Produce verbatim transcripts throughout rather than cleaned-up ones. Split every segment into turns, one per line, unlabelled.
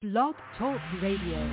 Blog Talk Radio.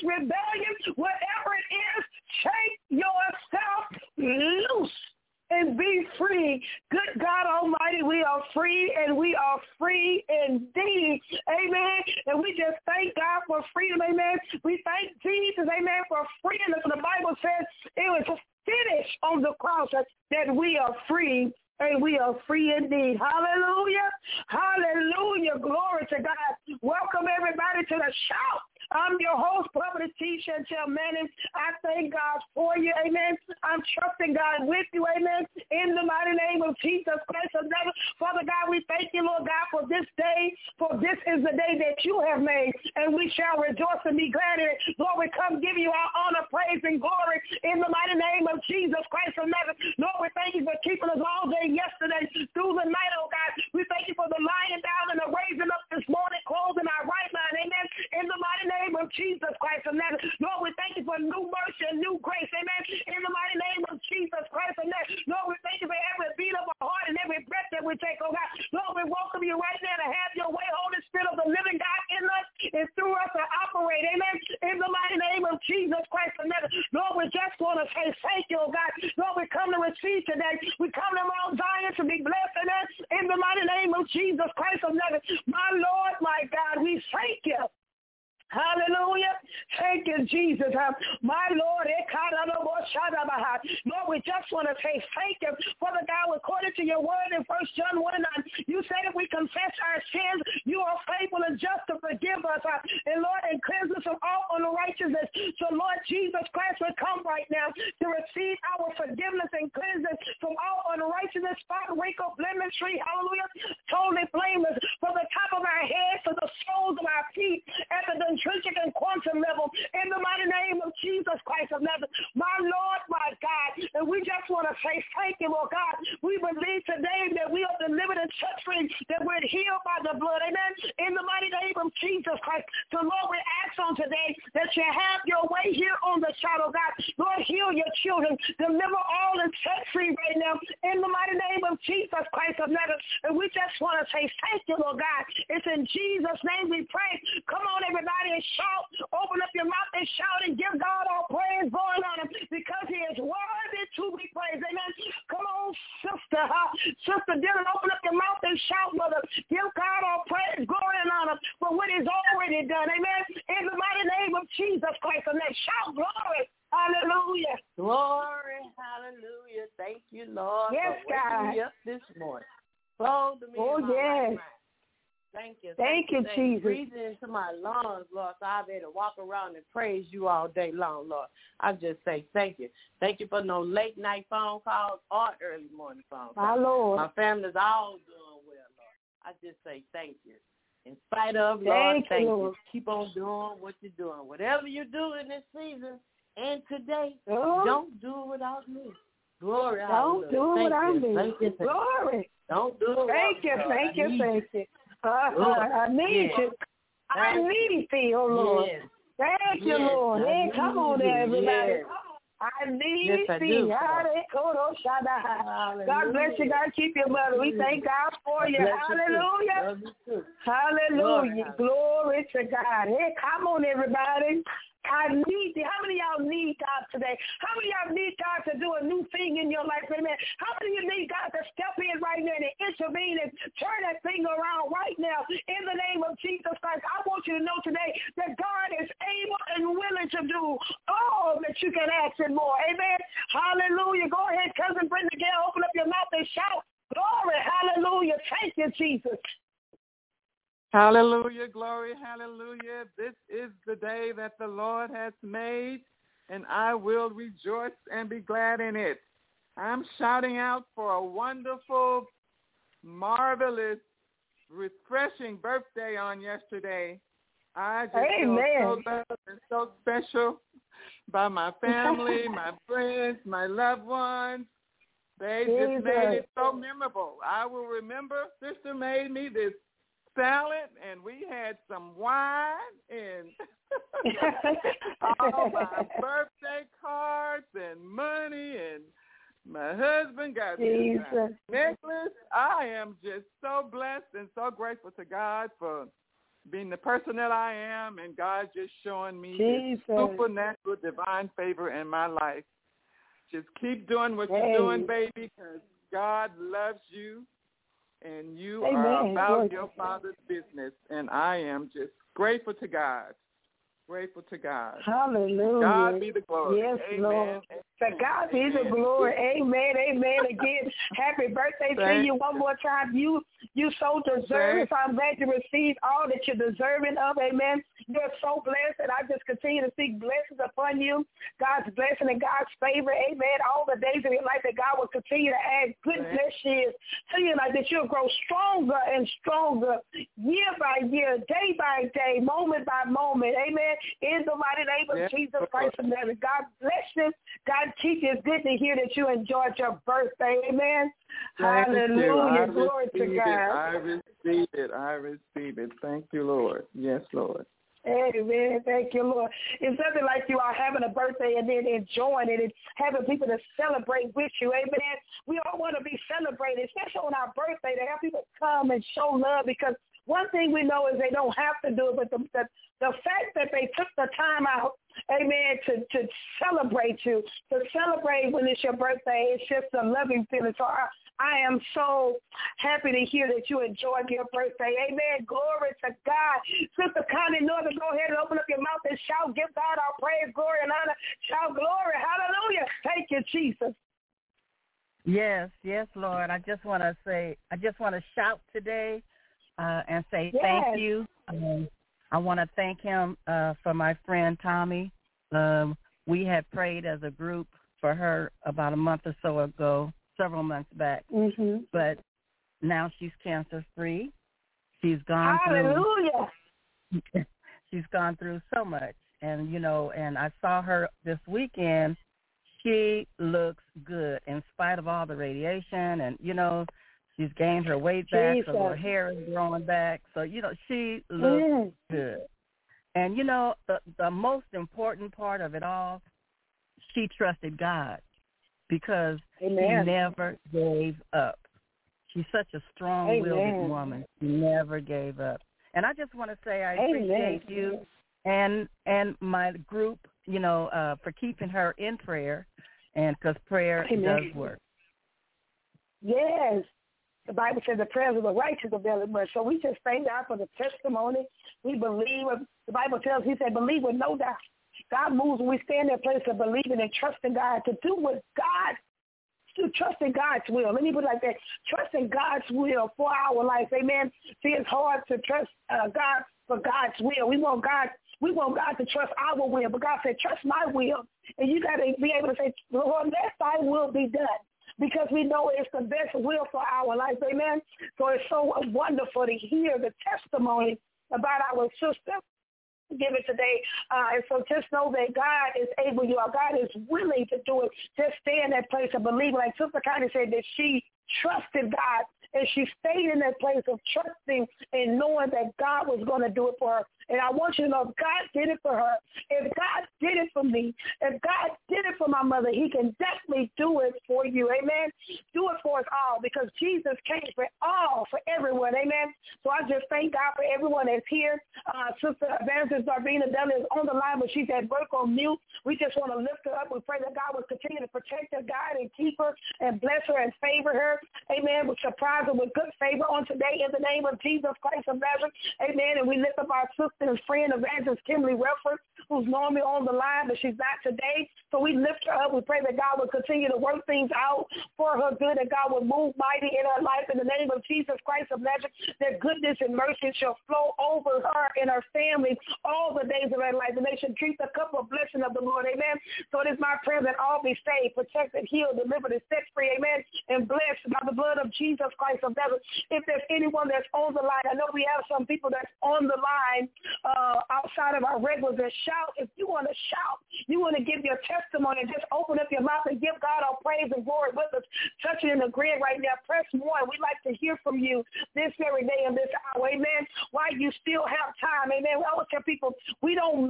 rebellion, whatever it is, shake yourself loose and be free. Good God Almighty, we are free, and we are free indeed. Amen. And we just thank God for freedom. Amen. We thank Jesus, amen, for freedom. The Bible says it was finished on the cross that we are free. And we are free indeed. Hallelujah. Hallelujah. Glory to God. Welcome everybody to the shout. I'm your host, Prophet T. Chantel Manning. I thank God for you. Amen. I'm trusting God with you. Amen. In the mighty name of Jesus Christ of Nazareth. Father God, we thank you, Lord God, for this day. For this is the day that you have made. And we shall rejoice and be glad in it. Lord, we come give you our honor, praise, and glory in the mighty name of Jesus Christ of Nazareth. Lord, we thank you for keeping us all day yesterday through the night, oh God. We thank you for the lying down and the raising up this morning, closing our right mind. Amen. In the mighty name of Jesus Christ of Nazareth. Lord, we thank you for new mercy and new grace. Amen. In the mighty name of Jesus Christ of Nazareth. Lord, we thank you for every beat of our heart and every breath that we take, oh God. Lord, we welcome you right now to have your way, Holy Spirit of the living God, in us and through us to operate. Amen. In the mighty name of Jesus Christ of Nazareth. Lord, we just want to say thank you, oh God. Lord, we come to receive today. We come to Mount Zion to be blessed in us in the mighty name of Jesus Christ of Nazareth. My Lord, my God, we thank you. Hallelujah. Thank you, Jesus. Uh, my Lord, Lord, we just want to say thank you, Father God, according to your word in First John one and nine. You said if we confess our sins, you are faithful and just to forgive us. Uh, and Lord, and cleanse us from all unrighteousness. So Lord Jesus Christ will come right now to receive our forgiveness and cleanse us from all unrighteousness, spot, wrinkle, blemish, tree, hallelujah, totally blameless, from the top of our heads to the soles of our feet, at the intrinsic and quantum level, in the mighty name of Jesus Christ of Nazareth. My Lord, my God, and we just want to say thank you, Lord God. We believe today that we are delivered and set free, that we're healed by the blood, amen, in the mighty name of Jesus Christ. So Lord, we ask on today that you have your way here on the shadow, God. Lord, heal your children, deliver all and set free right now, in the mighty name of Jesus Christ of Nazareth. And we just want to say thank you, Lord God. It's in Jesus' name we pray. Come on, everybody, and shout. Open up your mouth and shout and give God all praise, going on him, because he is worthy to be praised. Amen. Come on, sister. Huh? Sister Dylan, open up your mouth and shout, mother. Give God all praise, glory, and honor for what he's already done. Amen. In the mighty name of Jesus Christ. And then shout glory. Hallelujah.
Glory. Hallelujah. Thank you, Lord,
yes,
for waking
God.
me up this morning. Clothe me
oh,
in my
yes.
right mind. Thank you.
Thank, thank you, thank Jesus.
Breathe into my lungs, Lord, so I'll be able to walk around and praise you all day long, Lord. I just say thank you. Thank you for no late night phone calls or early morning phone calls.
My Lord.
My family's all doing well, Lord. I just say thank you. In spite of, Lord,
thank,
thank
you,
you.
Lord.
Keep on doing what you're doing. Whatever you do in this season and today,
oh.
don't do it without me. Glory,
Don't
hallelujah.
do it without me.
Thank you.
Glory.
Don't do it
Thank you,
Lord.
thank you,
I
thank you. Uh, I need
yes.
you. I need thee, oh Lord.
Yes.
Thank
yes.
you, Lord.
I
Hey, come on there, everybody.
Yes.
I need
yes, I
thee.
do,
God bless you. God keep your mother. We thank God for you. Hallelujah.
You
Hallelujah. Glory. Glory to God. Hey, come on, everybody. I need you. How many of y'all need God today? How many of y'all need God to do a new thing in your life? Amen. How many of you need God to step in right now and intervene and turn that thing around right now in the name of Jesus Christ? I want you to know today that God is able and willing to do all that you can ask and more. Amen. Hallelujah. Go ahead, cousin Brenda Gale. Open up your mouth and shout. Glory. Hallelujah. Thank you, Jesus.
Hallelujah, glory, hallelujah. This is the day that the Lord has made, and I will rejoice and be glad in it. I'm shouting out for a wonderful, marvelous, refreshing birthday on yesterday. I just
Amen.
feel so blessed and so special by my family, my friends, my loved ones. They just made it so memorable. I will remember Sister made me this salad, and we had some wine and all my birthday cards and money, and my husband got me a necklace. I am just so blessed and so grateful to God for being the person that I am, and God just showing me
Jesus.
His supernatural divine favor in my life. Just keep doing what
Hey.
you're doing, baby, because God loves you, and you
Amen.
are about
Lord.
your Father's business, and I am just grateful to God. Grateful to God.
Hallelujah.
God be the glory.
Yes,
Amen.
Lord. To God be the glory. Amen. Amen. Again, happy birthday to you one more time. You you so deserve it. So I'm glad you received all that you're deserving of. Amen. You're so blessed, and I just continue to speak blessings upon you. God's blessing and God's favor. Amen. All the days of your life that God will continue to add good blessings to you, like that you'll grow stronger and stronger year by year, day by day, moment by moment. Amen. In the mighty name of yes. Jesus Christ of Nazareth. God bless you. God keep you. It's good to hear that you enjoyed your birthday. Amen.
Thank
Hallelujah.
You.
Glory to God.
It. I receive it. I receive it. Thank you, Lord. Yes, Lord.
Amen. Thank you, Lord. It's nothing like you are having a birthday and then enjoying it and having people to celebrate with you. Amen. We all want to be celebrated, especially on our birthday, to have people come and show love, because one thing we know is they don't have to do it, but the, the, the fact that they took the time out, amen, to, to celebrate you, to celebrate when it's your birthday, it's just a loving feeling. So I, I am so happy to hear that you enjoyed your birthday. Amen. Glory to God. Sister Connie Northern, go ahead and open up your mouth and shout. Give God our praise, glory, and honor. Shout glory. Hallelujah. Thank you, Jesus.
Yes, yes, Lord. I just want to say, I just want to shout today. Uh, and say yes. Thank you. Um, I want to thank him uh, for my friend Tommy. Um, we had prayed as a group for her about a month or so ago, several months back.
Mm-hmm.
But now she's cancer free. She's gone
Hallelujah.
through. She's gone through so much, and you know, and I saw her this weekend. She looks good in spite of all the radiation, and you know. She's gained her weight back,
Jesus.
so her hair is growing back. So, you know, she looks mm. good. And, you know, the, the most important part of it all, she trusted God because
Amen.
she never gave up. She's such a strong-willed woman. She never gave up. And I just want to say I
Amen.
appreciate you and and my group, you know, uh, for keeping her in prayer, and because prayer
Amen.
does work.
Yes. The Bible says the prayers of the righteous avail much. So we just thank God for the testimony. We believe. The Bible tells, he said, believe with no doubt. God moves when we stand in a place of believing and trusting God to do what God, to trust in God's will. Let me put it like that. Trust in God's will for our life. Amen. See, it's hard to trust uh, God for God's will. We want God We want God to trust our will, but God said, trust my will. And you got to be able to say, Lord, let thy will be done. Because we know it's the best will for our life, amen? So it's so wonderful to hear the testimony about our sister. Give it today. Uh, and so just know that God is able, you are. God is willing to do it. Just stay in that place of believing. Like Sister Connie said, that she trusted God, and she stayed in that place of trusting and knowing that God was going to do it for her. And I want you to know, if God did it for her, if God did it for me, if God did it for my mother, he can definitely do it for you. Amen. Do it for us all, because Jesus came for all, for everyone. Amen. So I just thank God for everyone that's here. Uh, Sister Evangelist Darvina Dudley is on the line, but she's at work on mute. We just want to lift her up. We pray that God will continue to protect her, guide, and keep her, and bless her and favor her. Amen. We surprise her with good favor on today in the name of Jesus Christ of Nazareth. Amen. And we lift up our sister and friend, Evangelist Kimberly Redford, who's normally on the line, but she's not today. So we lift her up. We pray that God will continue to work things out for her good, and God will move mighty in her life in the name of Jesus Christ of Nazareth, that goodness and mercy shall flow over her and her family all the days of her life, and they should drink the cup of blessing of the Lord. Amen. So it is my prayer that all be saved, protected, healed, delivered, and set free. Amen. And blessed by the blood of Jesus Christ of Nazareth. If there's anyone that's on the line, I know we have some people that's on the line uh, outside of our regulars that shout. If you want to shout, you want to give your testimony, just open up your mouth and give God our praise and glory with us. Touching and agreeing right now. Press one. We'd like to hear from you this very day and this hour. Amen. While you still have time. Amen. We always tell people we don't make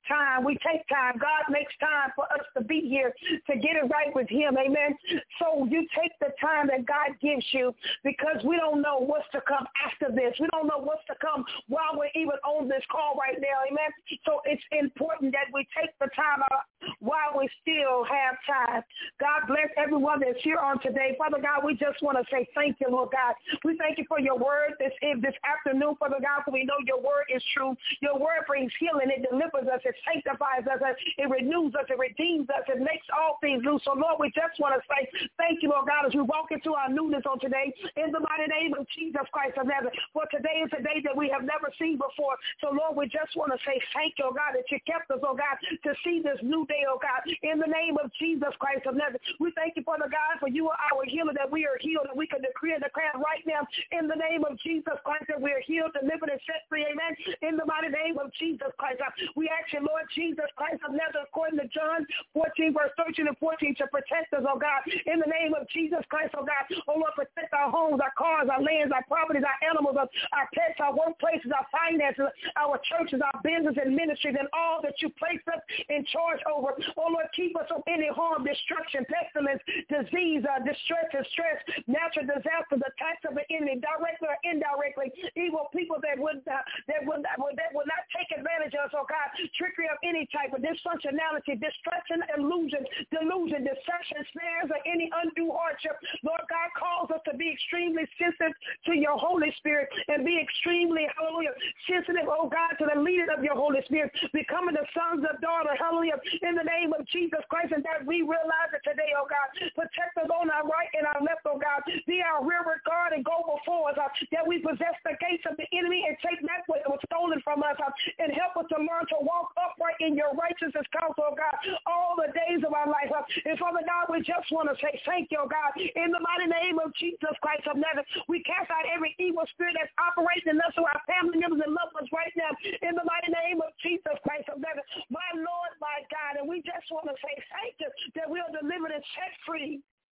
time. We take time. God makes time for us to be here, to get it right with him. Amen. So you take the time that God gives you, because we don't know what's to come after this. We don't know what's to come while we're even on this call right now. Amen. So it's important that we take the time out while we still have time. God bless everyone that's here on today. Father God, we just want to say thank you, Lord God. We thank you for your word this, this afternoon, Father God, for we know your word is true. Your word brings healing. It delivers us. It sanctifies us. It renews us. It redeems us. It makes all things new. So, Lord, we just want to say thank you, Lord God, as we walk into our newness on today in the mighty name of Jesus Christ of Nazareth. For today is a day that we have never seen before. So, Lord, we just want to say thank you, oh God, that you kept us, oh God, to see this new day, oh God, in the name of Jesus Christ of Nazareth. We thank you, Father God, for you are our healer, that we are healed, and we can decree and declare right now in the name of Jesus Christ that we are healed, delivered, and set free. Amen. In the mighty name of Jesus Christ. We ask you, Lord Jesus Christ of Nazareth, according to John fourteen, verse thirteen and fourteen, to protect us, oh God, in the name of Jesus Christ, oh God. Oh Lord, protect our homes, our cars, our lands, our properties, our animals, our, our pets, our workplaces, our finances, our churches, our business and ministries, and all that you place us in charge over. Oh Lord, keep us from any harm, destruction, pestilence, disease, uh, distress and stress, natural disasters, attacks of the enemy, directly or indirectly, evil people that would uh, that would that would, that would not take advantage of us, oh God, trickery of any type of dysfunctionality, distraction, illusion, delusion, deception, snares, or any undue hardship. Lord God, calls us to be extremely sensitive to your Holy Spirit and be extremely, hallelujah, sensitive, oh God, to the leading of your Holy Spirit, becoming the sons of daughter, hallelujah, in the name of Jesus Christ, and that we realize it today, oh God. Protect us on our right and our left, oh God. Be our rearward guard and go before us, uh, that we possess the gates of the enemy and take back what was stolen from us, uh, and help us to learn to walk upright in your righteousness counsel, oh God, all the days of our life. Uh, and Father God, we just want to say thank you, oh God, in the mighty name of Jesus Christ of Nazareth. We cast out every evil spirit that's operating in us or our family members and loved ones right now, in the mighty name of Jesus Christ of Nazareth. My Lord, my God, and we just want to say thank you that we are delivered and set free.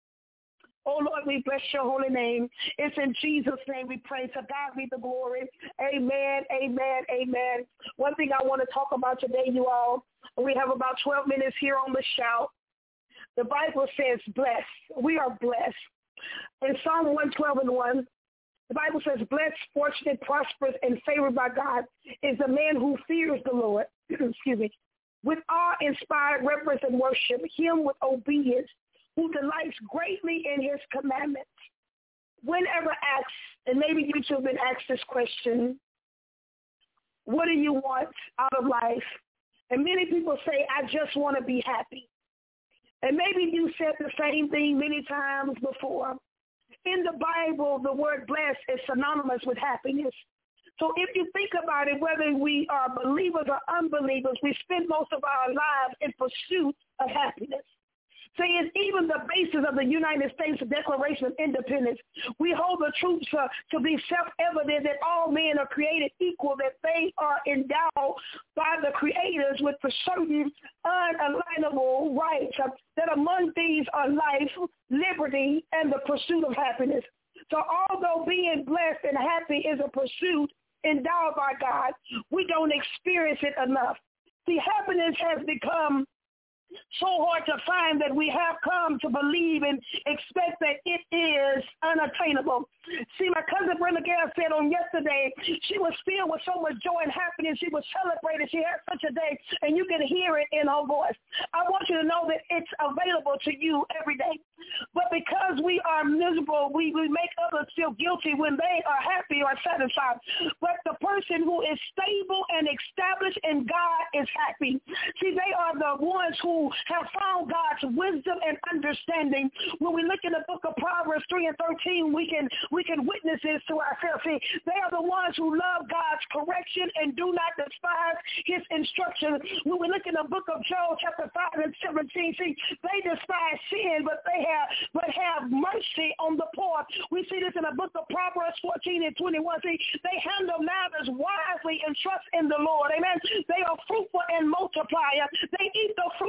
Oh, Lord, we bless your holy name. It's in Jesus' name we pray. To God be the glory. Amen, amen, amen. One thing I want to talk about today, you all, we have about twelve minutes here on the shout. The Bible says blessed. We are blessed. In Psalm one twelve and one, the Bible says, blessed, fortunate, prosperous, and favored by God is the man who fears the Lord, excuse me, with awe-inspired reverence and worship, him with obedience, who delights greatly in his commandments. Whenever asked, and maybe you two have been asked this question, what do you want out of life? And many people say, I just want to be happy. And maybe you said the same thing many times before. In the Bible, the word blessed is synonymous with happiness. So if you think about it, whether we are believers or unbelievers, we spend most of our lives in pursuit of happiness. See, it's even the basis of the United States Declaration of Independence. We hold the truth uh, to be self-evident that all men are created equal, that they are endowed by the creators with certain unalienable rights, uh, that among these are life, liberty, and the pursuit of happiness. So although being blessed and happy is a pursuit endowed by God, we don't experience it enough. See, happiness has become so hard to find that we have come to believe and expect that it is unattainable. See, my cousin Brenda Gale said on yesterday, she was filled with so much joy and happiness. She was celebrating. She had such a day, and you can hear it in her voice. I want you to know that it's available to you every day. But because we are miserable, we, we make others feel guilty when they are happy or satisfied. But the person who is stable and established in God is happy. See, they are the ones who have found God's wisdom and understanding. When we look in the book of Proverbs three and thirteen, we can we can witness this to ourselves. See, they are the ones who love God's correction and do not despise his instruction. When we look in the book of Job, chapter five and seventeen, see, they despise sin, but they have but have mercy on the poor. We see this in the book of Proverbs fourteen and twenty-one. See, they handle matters wisely and trust in the Lord. Amen. They are fruitful and multiply. They eat the fruit of their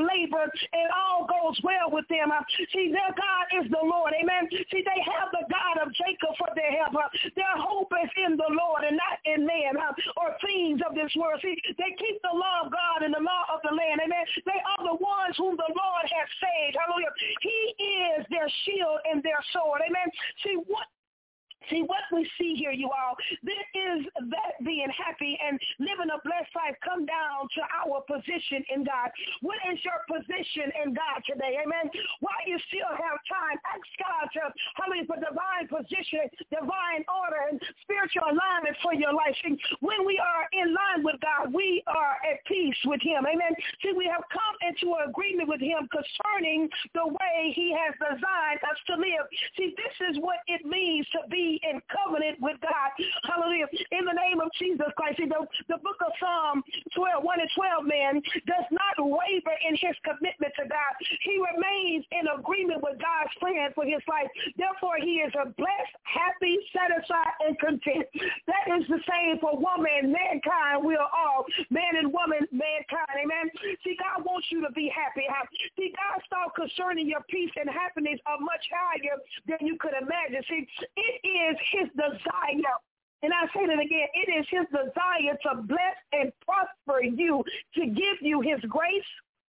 labor and all goes well with them. Uh, see, their God is the Lord. Amen. See, they have the God of Jacob for their help. Uh, their hope is in the Lord and not in man uh, or things of this world. See, they keep the law of God and the law of the land. Amen. They are the ones whom the Lord has saved. Hallelujah. He is their shield and their sword. Amen. See, what See, what we see here, you all, this is that being happy and living a blessed life come down to our position in God. What is your position in God today? Amen. While you still have time, ask God to, hallelujah, for divine position, divine order, and spiritual alignment for your life. See, when we are in line with God, we are at peace with him. Amen. See, we have come into an agreement with him concerning the way he has designed us to live. See, this is what it means to be in covenant with God. Hallelujah. In the name of Jesus Christ. See, the, the book of Psalm twelve, one and twelve, man, does not waver in his commitment to God. He remains in agreement with God's plan for his life. Therefore, he is a blessed, happy, satisfied, and content. That is the same for woman, mankind. We are all man and woman, mankind. Amen. See, God wants you to be happy. See, God's thought concerning your peace and happiness are much higher than you could imagine. See, it is is his desire, and I say that again, it is his desire to bless and prosper you, to give you his grace,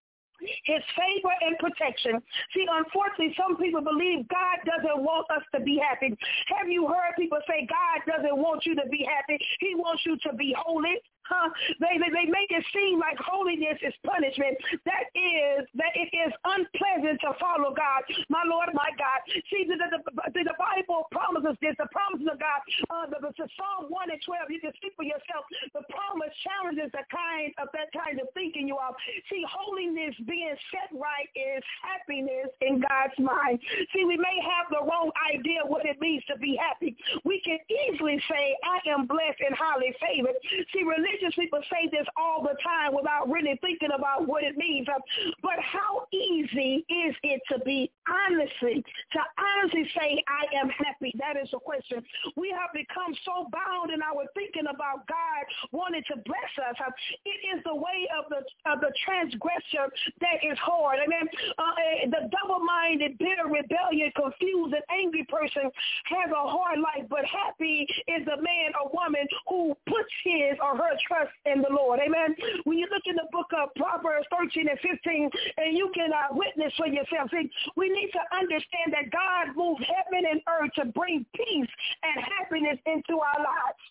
his favor, and protection. See, unfortunately, some people believe God doesn't want us to be happy. Have you heard people say God doesn't want you to be happy? He wants you to be holy. Huh? They, they they make it seem like holiness is punishment. That is that it is unpleasant to follow God, my Lord, my God. See, the, the, the, the Bible promises this. The promises of God. Uh, the, the Psalm one and twelve. You can speak for yourself. The promise challenges the kind of that kind of thinking you are. See, holiness being set right is happiness in God's mind. See, we may have the wrong idea what it means to be happy. We can easily say, I am blessed and highly favored. See, religion Religious people say this all the time without really thinking about what it means. But how easy is it to be honestly, to honestly say, I am happy? That is the question. We have become so bound in our thinking about God wanting to bless us. It is the way of the of the transgressor that is hard. Amen. Uh, the double-minded, bitter, rebellious, confused, and angry person has a hard life, but happy is the man or woman who puts his or her trust in the Lord. Amen. When you look in the book of Proverbs thirteen and fifteen, and you can uh, witness for yourself, see, we need to understand that God moved heaven and earth to bring peace and happiness into our lives.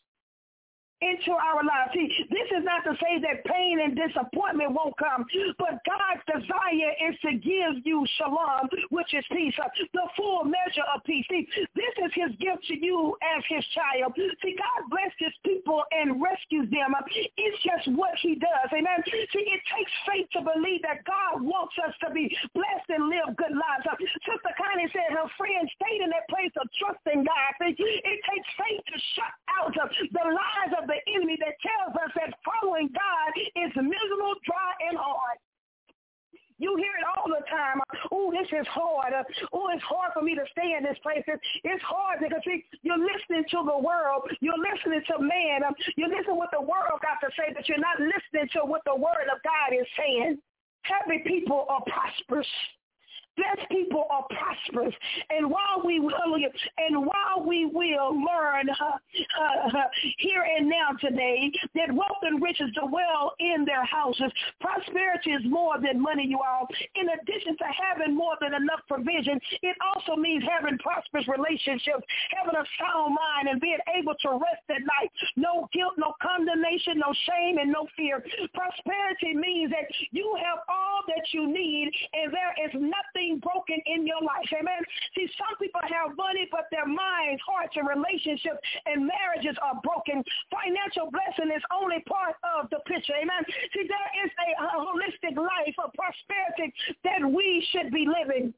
into our lives. See, this is not to say that pain and disappointment won't come, but God's desire is to give you shalom, which is peace, uh, the full measure of peace. See, this is his gift to you as his child. See, God blesses his people and rescues them. Uh, it's just what he does. Amen. See, it takes faith to believe that God wants us to be blessed and live good lives. Uh, Sister Connie said her friend stayed in that place of trusting God. See, it takes faith to shut out uh, the lies of the enemy that tells us that following God is miserable, dry, and hard. You hear it all the time. Oh, this is hard. Oh, it's hard for me to stay in this place. It's hard because see, you're listening to the world. You're listening to man. You're listening to what the world got to say, but you're not listening to what the word of God is saying. Happy people are prosperous. Blessed people are prosperous, and while we will, and while we will learn uh, uh, here and now today that wealth and riches dwell in their houses, prosperity is more than money, you all. In addition to having more than enough provision, it also means having prosperous relationships, having a sound mind, and being able to rest at night. No guilt, no condemnation, no shame, and no fear. Prosperity means that you have all that you need, and there is nothing broken in your life. Amen. See, some people have money, but their minds, hearts, and relationships and marriages are broken. Financial blessing is only part of the picture. Amen. See, there is a, a holistic life of prosperity that we should be living.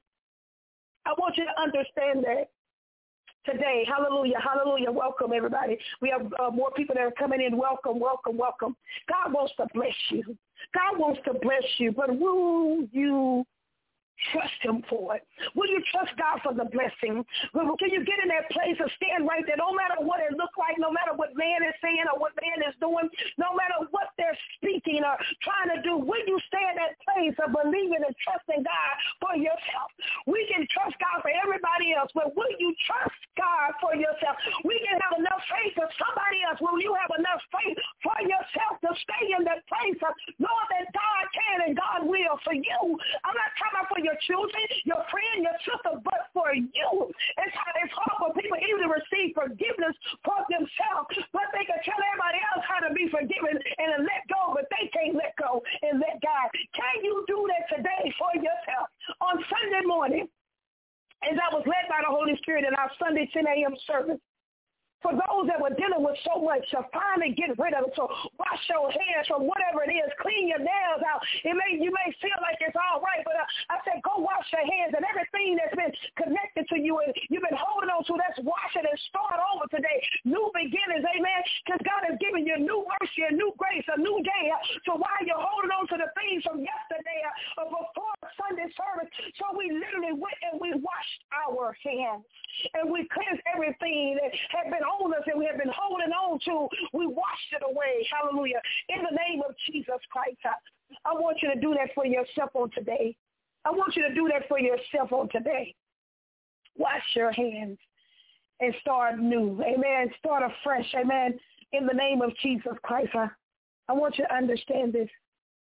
I want you to understand that today. Hallelujah. Hallelujah. Welcome, everybody. We have uh, more people that are coming in. Welcome, welcome, welcome. God wants to bless you. God wants to bless you, but will you trust him for it? Will you trust God for the blessing? Can you get in that place of stand right there, no matter what it looks like, no matter what man is saying or what man is doing, no matter what they're speaking saying or trying to do, will you stay in that place of believing and trusting God for yourself? We can trust God for everybody else, but will you trust God for yourself? We can have enough faith for somebody else. Will you have enough faith for yourself to stay in that place of knowing that God can and God will for you? I'm not talking about for your children, your friend, your sister, but for you. It's hard, it's hard for people even to receive forgiveness for themselves, but they can tell everybody else how to be forgiven and let go, but they can't let go and let God. Can you do that today for yourself? On Sunday morning, as I was led by the Holy Spirit in our Sunday ten a.m. service, for those that were dealing with so much, to finally get rid of it. So wash your hands from whatever it is. Clean your nails out. It may You may feel like it's all right, but uh, I said go wash your hands, and everything that's been connected to you and you've been holding on to, let's wash it and start over today. New beginnings, amen, because God has given you new mercy, a new grace, a new day. So while you're holding on to the things from yesterday or before Sunday service, so we literally went and we washed our hands and we cleansed everything that had been on us and we have been holding on to. We washed it away. Hallelujah. In the name of Jesus Christ. I, I want you to do that for yourself on today. I want you to do that for yourself on today. Wash your hands and start new. Amen. Start afresh. Amen. In the name of Jesus Christ. I, I want you to understand this.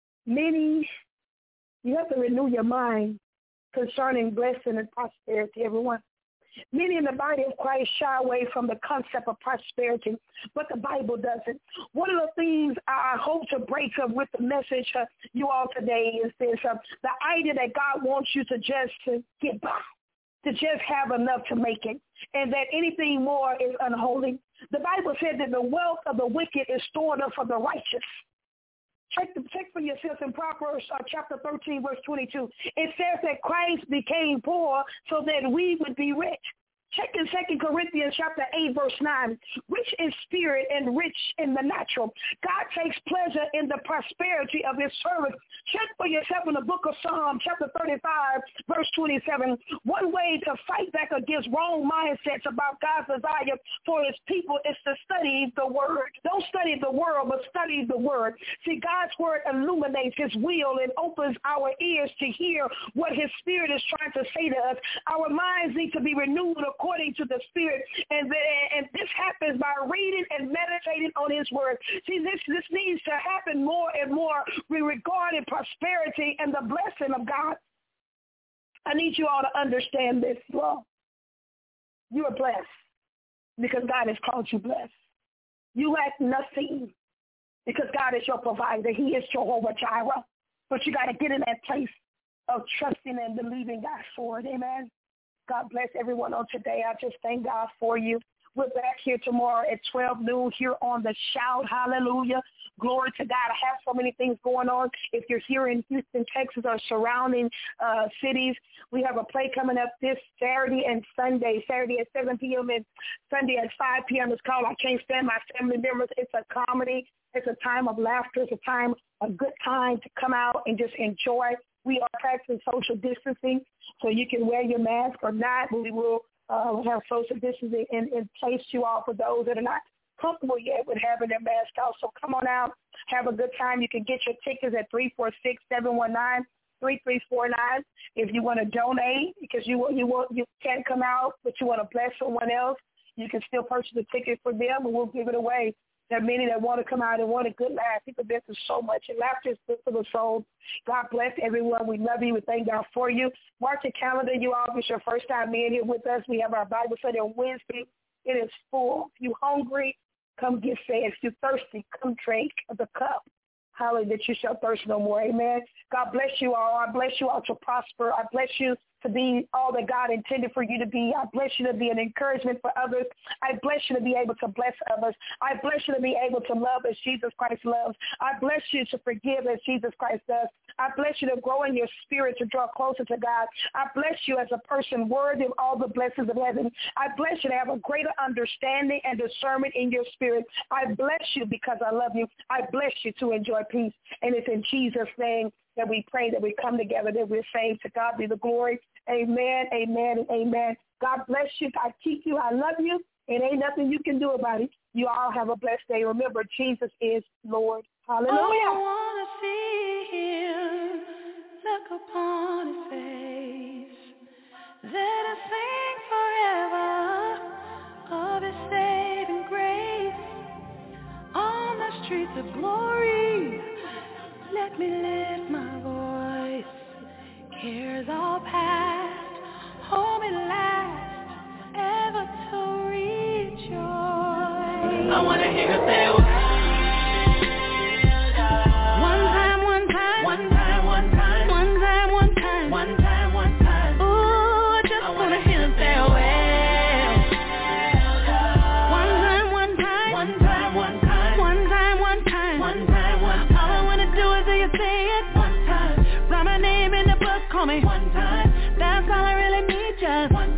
Many, you have to renew your mind concerning blessing and prosperity, everyone. Many in the body of Christ shy away from the concept of prosperity, but the Bible doesn't. One of the things I hope to break up with the message uh, you all today is this, uh, the idea that God wants you to just uh, get by, to just have enough to make it, and that anything more is unholy. The Bible said that the wealth of the wicked is stored up for the righteous. Check, the, check for yourself in Proverbs uh, chapter thirteen, verse twenty-two. It says that Christ became poor so that we would be rich. Check in Second Corinthians chapter eight, verse nine. Rich in spirit and rich in the natural. God takes pleasure in the prosperity of his servants. Check for yourself in the book of Psalm chapter thirty-five, verse twenty-seven. One way to fight back against wrong mindsets about God's desire for his people is to study the word. Don't study the world, but study the word. See, God's word illuminates his will and opens our ears to hear what his spirit is trying to say to us. Our minds need to be renewed according to the Spirit, and, the, and this happens by reading and meditating on his word. See, this, this needs to happen more and more regarding prosperity and the blessing of God. I need you all to understand this. Well, you are blessed because God has called you blessed. You lack nothing because God is your provider. He is Jehovah Jireh. But you got to get in that place of trusting and believing God for it. Amen. God bless everyone on today. I just thank God for you. We're back here tomorrow at twelve noon here on the Shout. Hallelujah. Glory to God. I have so many things going on. If you're here in Houston, Texas, or surrounding uh, cities, we have a play coming up this Saturday and Sunday. Saturday at seven p.m. and Sunday at five p.m. It's called I Can't Stand My Family Members. It's a comedy. It's a time of laughter. It's a time, a good time to come out and just enjoy. We are practicing social distancing, so you can wear your mask or not. We will uh, have social distancing in, in place, you all, for those that are not comfortable yet with having their mask out. So come on out, have a good time. You can get your tickets at three four six, seven one nine, three three four nine. If you want to donate, because you you want, you can't come out, but you want to bless someone else, you can still purchase a ticket for them, and we'll give it away. There are many that want to come out and want a good laugh. People have been through so much, and laughter is good for the soul. God bless everyone. We love you. We thank God for you. Mark your calendar. You all, if it's your first time being here with us, we have our Bible study on Wednesday. It is full. If you're hungry, come get fed. If you're thirsty, come drink the cup. Hallelujah, that you shall thirst no more. Amen. God bless you all. I bless you all to prosper. I bless you to be all that God intended for you to be. I bless you to be an encouragement for others. I bless you to be able to bless others. I bless you to be able to love as Jesus Christ loves. I bless you to forgive as Jesus Christ does. I bless you to grow in your spirit to draw closer to God. I bless you as a person worthy of all the blessings of heaven. I bless you to have a greater understanding and discernment in your spirit. I bless you because I love you. I bless you to enjoy peace. And it's in Jesus' name that we pray, that we come together, that we're saved. To God be the glory. Amen, amen, and amen. God bless you. God keep you. I love you. And ain't nothing you can do about it. You all have a blessed day. Remember, Jesus is Lord. Hallelujah.
just call me one time. That's all I really need, just one